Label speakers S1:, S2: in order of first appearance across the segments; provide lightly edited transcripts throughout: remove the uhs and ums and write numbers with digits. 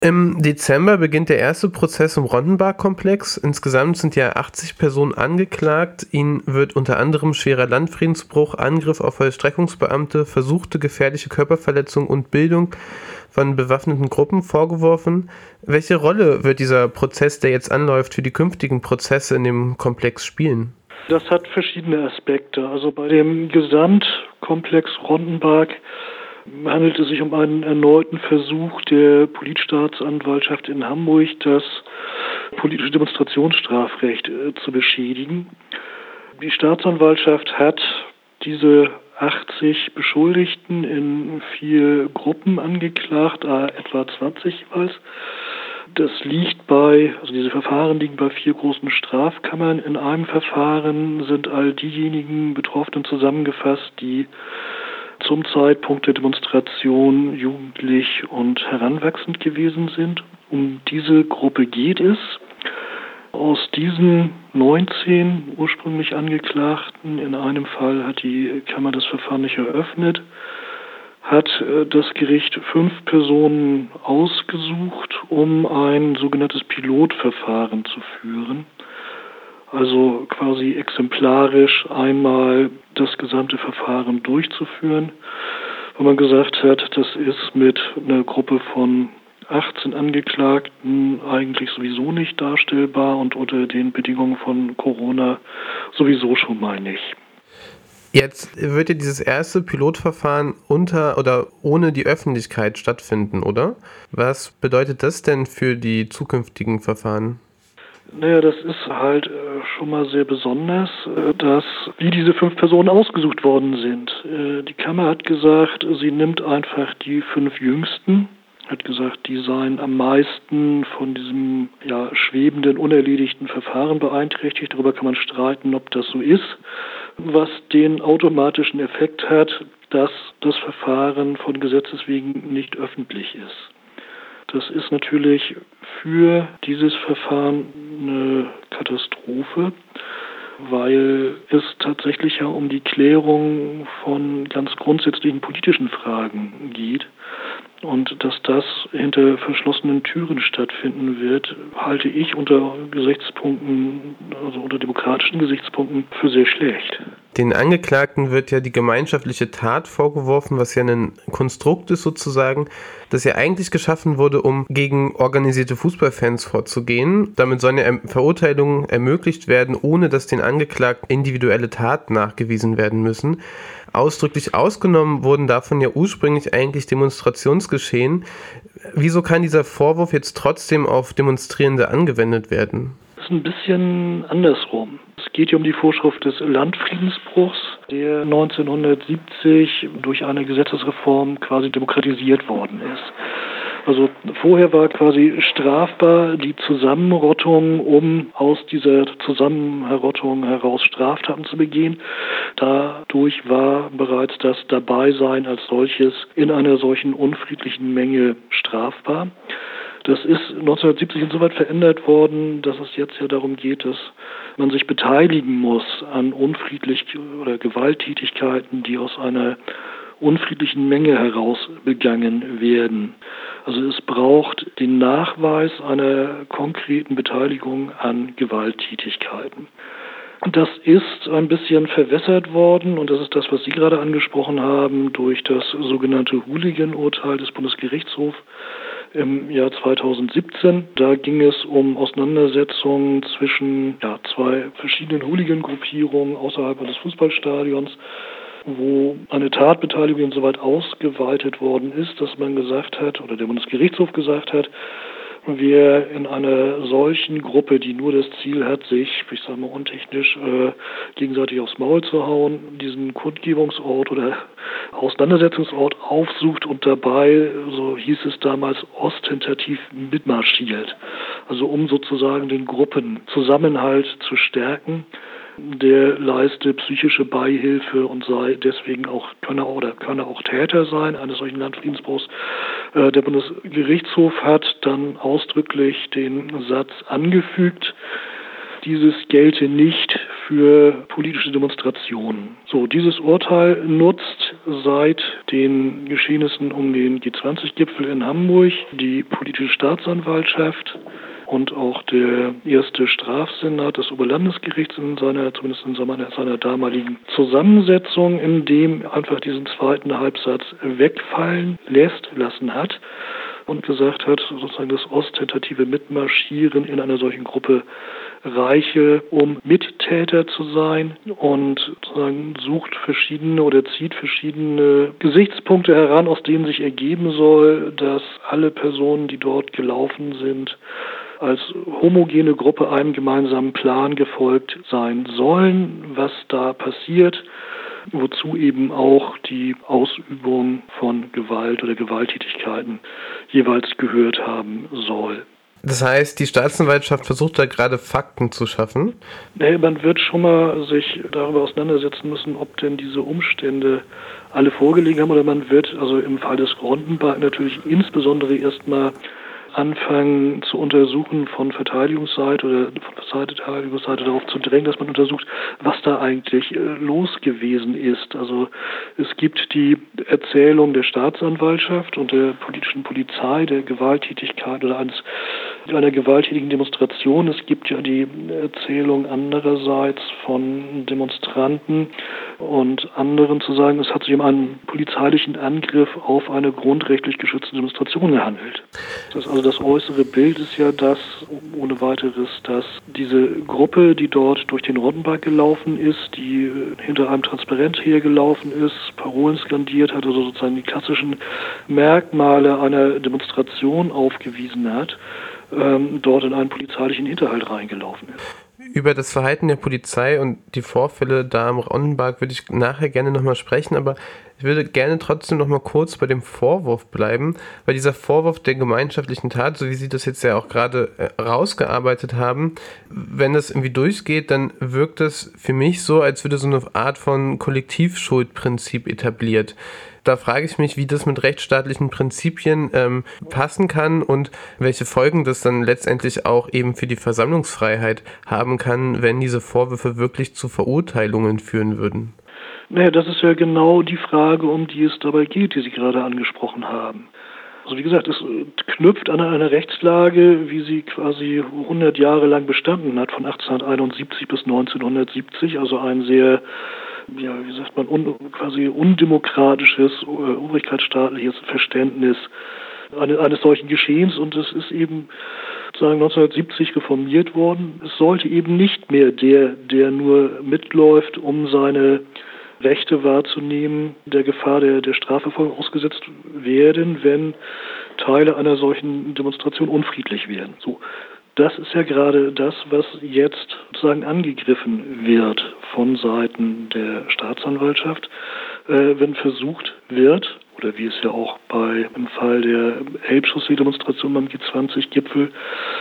S1: Im Dezember beginnt der erste Prozess im Rondenbach-Komplex. Insgesamt sind ja 80 Personen angeklagt. Ihnen wird unter anderem schwerer Landfriedensbruch, Angriff auf Vollstreckungsbeamte, versuchte gefährliche Körperverletzung und Bildung von bewaffneten Gruppen vorgeworfen. Welche Rolle wird dieser Prozess, der jetzt anläuft, für die künftigen Prozesse in dem Komplex spielen?
S2: Das hat verschiedene Aspekte. Also bei dem Gesamtkomplex Rondenbach handelt es sich um einen erneuten Versuch der Polizstaatsanwaltschaft in Hamburg, das politische Demonstrationsstrafrecht zu beschädigen. Die Staatsanwaltschaft hat diese 80 Beschuldigten in 4 Gruppen angeklagt, etwa 20 jeweils. Diese Verfahren liegen bei 4 großen Strafkammern. In einem Verfahren sind all diejenigen Betroffenen zusammengefasst, die zum Zeitpunkt der Demonstration jugendlich und heranwachsend gewesen sind. Um diese Gruppe geht es. Aus diesen 19 ursprünglich Angeklagten, in einem Fall hat die Kammer das Verfahren nicht eröffnet, hat das Gericht 5 Personen ausgesucht, um ein sogenanntes Pilotverfahren zu führen. Also quasi exemplarisch einmal das gesamte Verfahren durchzuführen, wo man gesagt hat, das ist mit einer Gruppe von 18 Angeklagten eigentlich sowieso nicht darstellbar und unter den Bedingungen von Corona sowieso schon mal nicht.
S1: Jetzt wird ja dieses erste Pilotverfahren unter oder ohne die Öffentlichkeit stattfinden, oder? Was bedeutet das denn für die zukünftigen Verfahren?
S2: Naja, das ist halt schon mal sehr besonders, wie diese 5 Personen ausgesucht worden sind. Die Kammer hat gesagt, sie nimmt einfach die 5 Jüngsten, hat gesagt, die seien am meisten von diesem schwebenden, unerledigten Verfahren beeinträchtigt. Darüber kann man streiten, ob das so ist, was den automatischen Effekt hat, dass das Verfahren von Gesetzes wegen nicht öffentlich ist. Das ist natürlich für dieses Verfahren eine Katastrophe, weil es tatsächlich ja um die Klärung von ganz grundsätzlichen politischen Fragen geht. Und dass das hinter verschlossenen Türen stattfinden wird, halte ich unter demokratischen Gesichtspunkten für sehr schlecht.
S1: Den Angeklagten wird ja die gemeinschaftliche Tat vorgeworfen, was ja ein Konstrukt ist sozusagen, das ja eigentlich geschaffen wurde, um gegen organisierte Fußballfans vorzugehen. Damit sollen ja Verurteilungen ermöglicht werden, ohne dass den Angeklagten individuelle Taten nachgewiesen werden müssen. Ausdrücklich ausgenommen wurden davon ja ursprünglich eigentlich Demonstrationsgeschehen. Wieso kann dieser Vorwurf jetzt trotzdem auf Demonstrierende angewendet werden?
S2: Das ist ein bisschen andersrum. Es geht hier um die Vorschrift des Landfriedensbruchs, der 1970 durch eine Gesetzesreform quasi demokratisiert worden ist. Also vorher war quasi strafbar die Zusammenrottung, um aus dieser Zusammenrottung heraus Straftaten zu begehen. Dadurch war bereits das Dabeisein als solches in einer solchen unfriedlichen Menge strafbar. Das ist 1970 insoweit verändert worden, dass es jetzt ja darum geht, dass man sich beteiligen muss an oder Gewalttätigkeiten, die aus einer unfriedlichen Menge heraus begangen werden. Also es braucht den Nachweis einer konkreten Beteiligung an Gewalttätigkeiten. Das ist ein bisschen verwässert worden und das ist das, was Sie gerade angesprochen haben, durch das sogenannte Hooligan-Urteil des Bundesgerichtshofs im Jahr 2017. Da ging es um Auseinandersetzungen zwischen 2 verschiedenen Hooligan-Gruppierungen außerhalb eines Fußballstadions, wo eine Tatbeteiligung insoweit ausgeweitet worden ist, dass man gesagt hat, oder der Bundesgerichtshof gesagt hat, wer in einer solchen Gruppe, die nur das Ziel hat, sich, ich sage mal untechnisch, gegenseitig aufs Maul zu hauen, diesen Kundgebungsort oder Auseinandersetzungsort aufsucht und dabei, so hieß es damals, ostentativ mitmarschiert. Also um sozusagen den Gruppenzusammenhalt zu stärken, der leiste psychische Beihilfe und sei deswegen könne auch Täter sein eines solchen Landfriedensbruchs. Der Bundesgerichtshof hat dann ausdrücklich den Satz angefügt, dieses gelte nicht für politische Demonstrationen. So, dieses Urteil nutzt seit den Geschehnissen um den G20-Gipfel in Hamburg die politische Staatsanwaltschaft und auch der erste Strafsenat des Oberlandesgerichts zumindest in seiner damaligen Zusammensetzung, in dem einfach diesen zweiten Halbsatz wegfallen lassen hat und gesagt hat, sozusagen das ostentative Mitmarschieren in einer solchen Gruppe reiche, um Mittäter zu sein, und sozusagen zieht verschiedene Gesichtspunkte heran, aus denen sich ergeben soll, dass alle Personen, die dort gelaufen sind, als homogene Gruppe einem gemeinsamen Plan gefolgt sein sollen, was da passiert, wozu eben auch die Ausübung von Gewalt oder Gewalttätigkeiten jeweils gehört haben soll.
S1: Das heißt, die Staatsanwaltschaft versucht da gerade Fakten zu schaffen?
S2: Nee, man wird schon mal sich darüber auseinandersetzen müssen, ob denn diese Umstände alle vorgelegen haben, oder man wird also im Fall des Rondenberg natürlich insbesondere erstmal anfangen zu untersuchen von Verteidigungsseite oder von Verteidigungsseite darauf zu drängen, dass man untersucht, was da eigentlich los gewesen ist. Also es gibt die Erzählung der Staatsanwaltschaft und der politischen Polizei, der Gewalttätigkeit oder einer gewalttätigen Demonstration. Es gibt ja die Erzählung andererseits von Demonstranten und anderen zu sagen, es hat sich um einen polizeilichen Angriff auf eine grundrechtlich geschützte Demonstration gehandelt. Das äußere Bild ist ja das, ohne weiteres, dass diese Gruppe, die dort durch den Rottenberg gelaufen ist, die hinter einem Transparent hergelaufen ist, Parolen skandiert hat, also sozusagen die klassischen Merkmale einer Demonstration aufgewiesen hat, dort in einen polizeilichen Hinterhalt reingelaufen ist.
S1: Über das Verhalten der Polizei und die Vorfälle da am Rottenberg würde ich nachher gerne nochmal sprechen, aber ich würde gerne trotzdem nochmal kurz bei dem Vorwurf bleiben, weil dieser Vorwurf der gemeinschaftlichen Tat, so wie Sie das jetzt ja auch gerade rausgearbeitet haben, wenn das irgendwie durchgeht, dann wirkt das für mich so, als würde so eine Art von Kollektivschuldprinzip etabliert. Da frage ich mich, wie das mit rechtsstaatlichen Prinzipien passen kann und welche Folgen das dann letztendlich auch eben für die Versammlungsfreiheit haben kann, wenn diese Vorwürfe wirklich zu Verurteilungen führen würden.
S2: Naja, das ist ja genau die Frage, um die es dabei geht, die Sie gerade angesprochen haben. Also wie gesagt, es knüpft an eine Rechtslage, wie sie quasi 100 Jahre lang bestanden hat, von 1871 bis 1970, also ein sehr, quasi undemokratisches, obrigkeitsstaatliches Verständnis eines solchen Geschehens, und es ist eben sozusagen 1970 reformiert worden. Es sollte eben nicht mehr der nur mitläuft, um seine Rechte wahrzunehmen, der Gefahr der Strafverfolgung ausgesetzt werden, wenn Teile einer solchen Demonstration unfriedlich werden. So, das ist ja gerade das, was jetzt sozusagen angegriffen wird von Seiten der Staatsanwaltschaft, wenn versucht wird, oder wie es ja auch im Fall der Elbchaussee-Demonstration beim G20-Gipfel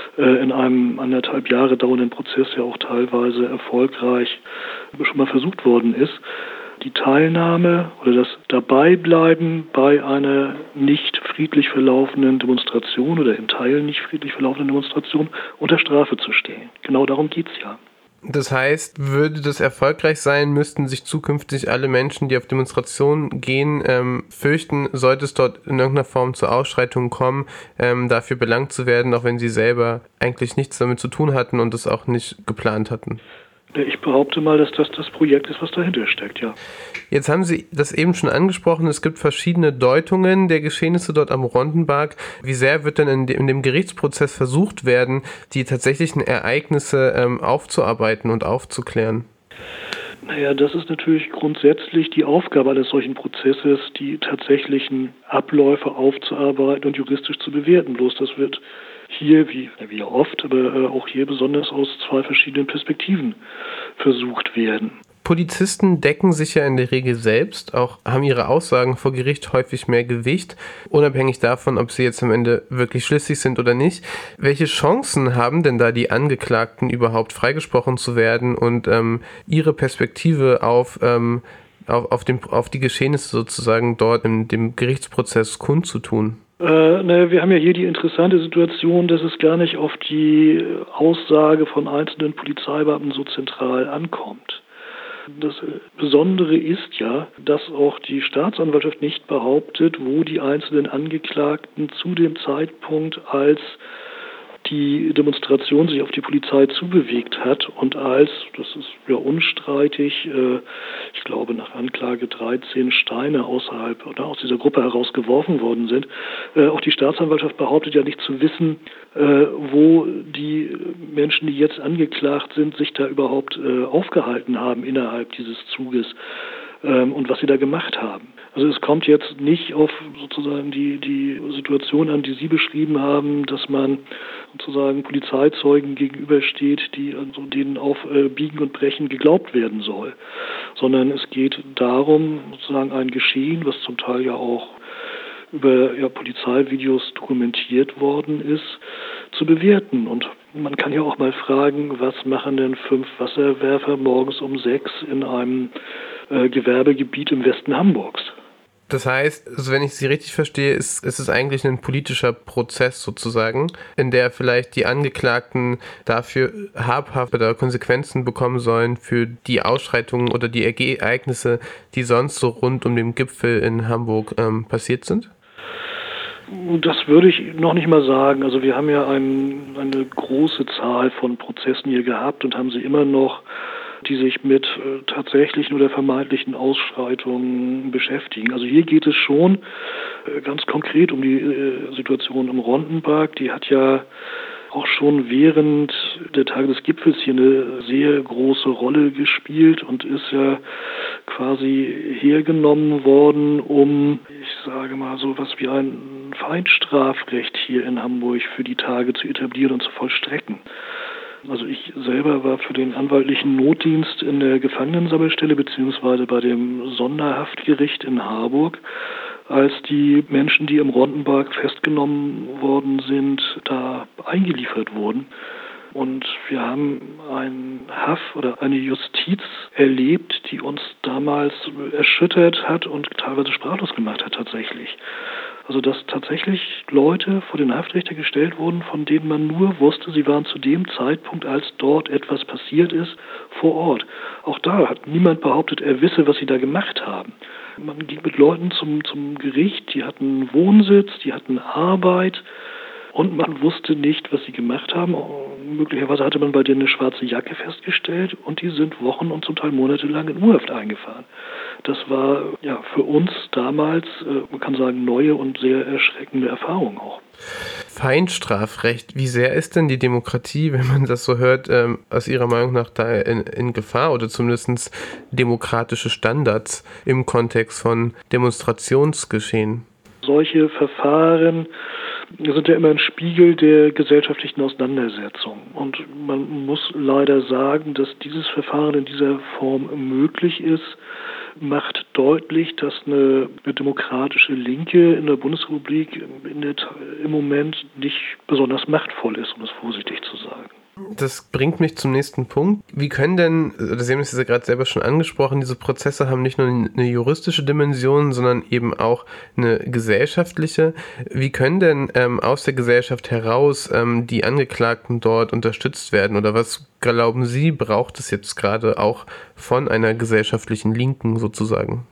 S2: in einem 1,5 Jahre dauernden Prozess ja auch teilweise erfolgreich schon mal versucht worden ist, die Teilnahme oder das Dabeibleiben bei einer nicht friedlich verlaufenden Demonstration oder in Teilen nicht friedlich verlaufenden Demonstration unter Strafe zu stellen. Genau darum geht's ja.
S1: Das heißt, würde das erfolgreich sein, müssten sich zukünftig alle Menschen, die auf Demonstrationen gehen, fürchten, sollte es dort in irgendeiner Form zu Ausschreitungen kommen, dafür belangt zu werden, auch wenn sie selber eigentlich nichts damit zu tun hatten und es auch nicht geplant hatten.
S2: Ich behaupte mal, dass das Projekt ist, was dahinter steckt, ja.
S1: Jetzt haben Sie das eben schon angesprochen, es gibt verschiedene Deutungen der Geschehnisse dort am Rottenberg. Wie sehr wird denn in dem Gerichtsprozess versucht werden, die tatsächlichen Ereignisse aufzuarbeiten und aufzuklären?
S2: Naja, das ist natürlich grundsätzlich die Aufgabe eines solchen Prozesses, die tatsächlichen Abläufe aufzuarbeiten und juristisch zu bewerten. Bloß das wird hier, wie oft, aber auch hier besonders aus 2 verschiedenen Perspektiven versucht werden.
S1: Polizisten decken sich ja in der Regel selbst, auch haben ihre Aussagen vor Gericht häufig mehr Gewicht, unabhängig davon, ob sie jetzt am Ende wirklich schlüssig sind oder nicht. Welche Chancen haben denn da die Angeklagten überhaupt freigesprochen zu werden und ihre Perspektive auf die Geschehnisse sozusagen dort in dem Gerichtsprozess kundzutun?
S2: Wir haben ja hier die interessante Situation, dass es gar nicht auf die Aussage von einzelnen Polizeibeamten so zentral ankommt. Das Besondere ist ja, dass auch die Staatsanwaltschaft nicht behauptet, wo die einzelnen Angeklagten zu dem Zeitpunkt, als die Demonstration sich auf die Polizei zubewegt hat und als, das ist ja unstreitig, ich glaube nach Anklage 13 Steine außerhalb oder aus dieser Gruppe herausgeworfen worden sind. Auch die Staatsanwaltschaft behauptet ja nicht zu wissen, wo die Menschen, die jetzt angeklagt sind, sich da überhaupt aufgehalten haben innerhalb dieses Zuges und was sie da gemacht haben. Also es kommt jetzt nicht auf sozusagen die Situation an, die Sie beschrieben haben, dass man sozusagen Polizeizeugen gegenübersteht, die also denen auf Biegen und Brechen geglaubt werden soll, sondern es geht darum, sozusagen ein Geschehen, was zum Teil ja auch über Polizeivideos dokumentiert worden ist, zu bewerten. Und man kann ja auch mal fragen, was machen denn 5 Wasserwerfer morgens um 6 in einem Gewerbegebiet im Westen Hamburgs?
S1: Das heißt, also wenn ich Sie richtig verstehe, ist es eigentlich ein politischer Prozess sozusagen, in der vielleicht die Angeklagten dafür habhaft oder Konsequenzen bekommen sollen für die Ausschreitungen oder die Ereignisse, die sonst so rund um den Gipfel in Hamburg passiert sind?
S2: Das würde ich noch nicht mal sagen. Also wir haben ja eine große Zahl von Prozessen hier gehabt und haben sie immer noch, die sich mit tatsächlichen oder vermeintlichen Ausschreitungen beschäftigen. Also hier geht es schon ganz konkret um die Situation im Rondenpark. Die hat ja auch schon während der Tage des Gipfels hier eine sehr große Rolle gespielt und ist ja quasi hergenommen worden, um, ich sage mal, so was wie ein Feinstrafrecht hier in Hamburg für die Tage zu etablieren und zu vollstrecken. Also ich selber war für den anwaltlichen Notdienst in der Gefangenensammelstelle beziehungsweise bei dem Sonderhaftgericht in Harburg, als die Menschen, die im Rondenpark festgenommen worden sind, da eingeliefert wurden. Und wir haben einen Haft oder eine Justiz erlebt, die uns damals erschüttert hat und teilweise sprachlos gemacht hat tatsächlich. Also dass tatsächlich Leute vor den Haftrichter gestellt wurden, von denen man nur wusste, sie waren zu dem Zeitpunkt, als dort etwas passiert ist, vor Ort. Auch da hat niemand behauptet, er wisse, was sie da gemacht haben. Man ging mit Leuten zum Gericht, die hatten Wohnsitz, die hatten Arbeit und man wusste nicht, was sie gemacht haben. Möglicherweise hatte man bei denen eine schwarze Jacke festgestellt und die sind Wochen und zum Teil monatelang in U-Haft eingefahren. Das war ja für uns damals, man kann sagen, neue und sehr erschreckende Erfahrung auch.
S1: Feinstrafrecht, wie sehr ist denn die Demokratie, wenn man das so hört, aus Ihrer Meinung nach da in Gefahr oder zumindest demokratische Standards im Kontext von Demonstrationsgeschehen?
S2: Solche Verfahren sind ja immer ein Spiegel der gesellschaftlichen Auseinandersetzung. Und man muss leider sagen, dass dieses Verfahren in dieser Form möglich ist, macht deutlich, dass eine demokratische Linke in der Bundesrepublik im Moment nicht besonders machtvoll ist, um es vorsichtig zu sagen.
S1: Das bringt mich zum nächsten Punkt. Wie können denn, Sie haben es ja gerade selber schon angesprochen, diese Prozesse haben nicht nur eine juristische Dimension, sondern eben auch eine gesellschaftliche. Wie können denn aus der Gesellschaft heraus die Angeklagten dort unterstützt werden? Oder was glauben Sie, braucht es jetzt gerade auch von einer gesellschaftlichen Linken sozusagen?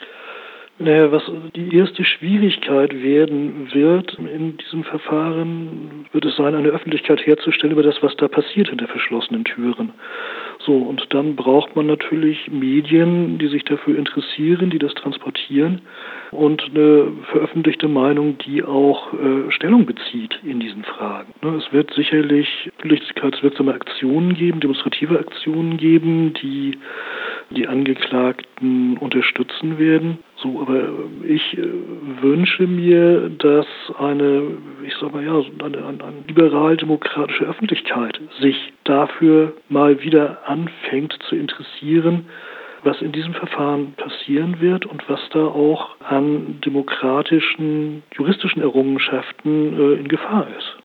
S2: Naja, was die erste Schwierigkeit werden wird in diesem Verfahren, wird es sein, eine Öffentlichkeit herzustellen über das, was da passiert hinter verschlossenen Türen. So, und dann braucht man natürlich Medien, die sich dafür interessieren, die das transportieren und eine veröffentlichte Meinung, die auch Stellung bezieht in diesen Fragen. Es wird sicherlich öffentlichkeitswirksame Aktionen geben, demonstrative Aktionen geben, die die Angeklagten unterstützen werden. So, aber ich wünsche mir, dass eine liberal-demokratische Öffentlichkeit sich dafür mal wieder anfängt zu interessieren, was in diesem Verfahren passieren wird und was da auch an demokratischen, juristischen Errungenschaften in Gefahr ist.